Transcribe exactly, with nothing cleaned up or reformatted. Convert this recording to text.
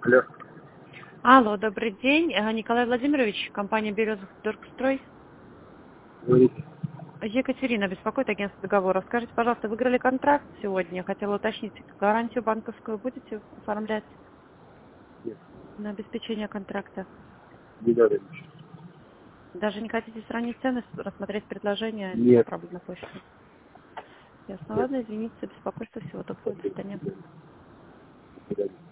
Алло. Алло, добрый день. Э, Николай Владимирович, компания «Березовдоргстрой». Говорите. Екатерина беспокоит, агентство договора. Скажите, пожалуйста, выиграли контракт сегодня? Хотела уточнить, гарантию банковскую будете оформлять Нет, на обеспечение контракта? не надо ничего. Даже не хотите сравнить цены, с- рассмотреть предложение, Нет, попробовать на почту? Ясно, нет. ладно, извините за беспокойство. Всего доброго, до свидания. До свидания.